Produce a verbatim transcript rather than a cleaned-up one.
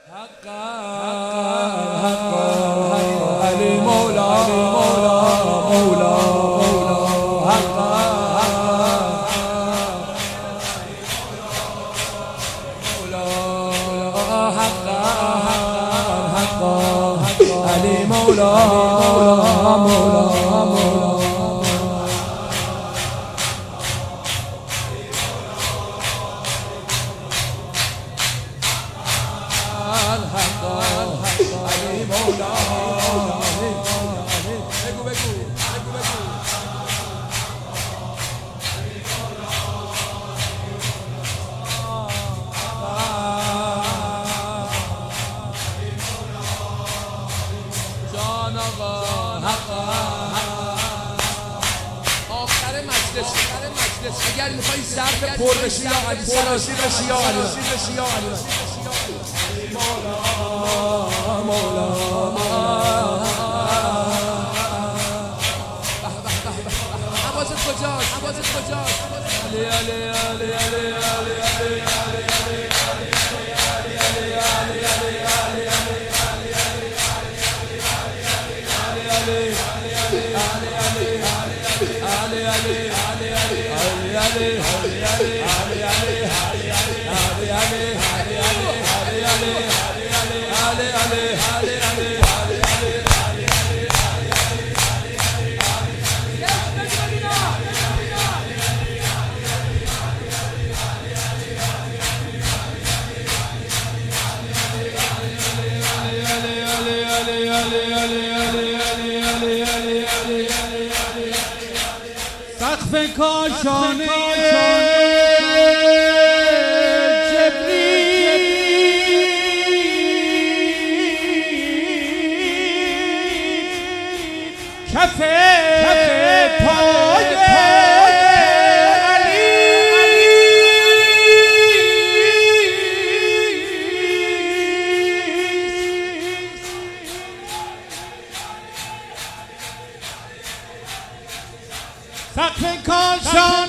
حقا حقا علی مولا مولا مولا حقا مولا حقا حقا علی مولا مولا مولا علی مولا بگو بگو بگو بگو جان آقا آخر مجلس اگر میخوایی ظرف پر بشی یا علی سلاسی بشی یا علی مولا مولا حوازت کجاست حوازت کجاست علی علی علی علی علی علی سقف کاشانه جبریل کف پای علی سقف کاشانه